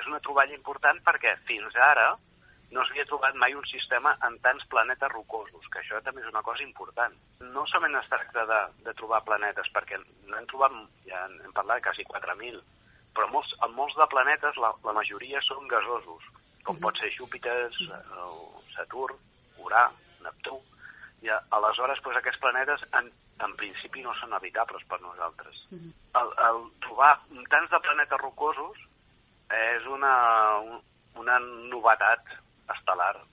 és una troballa important perquè fins ara no s'havia trobat mai un sistema en tants planetes rocosos, que això també és una cosa important. No solament es tracta de trobar planetes, perquè n'hem trobat, ja hem parlat de quasi 4.000, però molts de planetes, la majoria són gasosos, com pot ser Júpiter, Saturn, Urà, Neptú, i aleshores aquests planetes en principi no són habitables per nosaltres. El trobar tants de planetes rocosos és una novetat estel·lar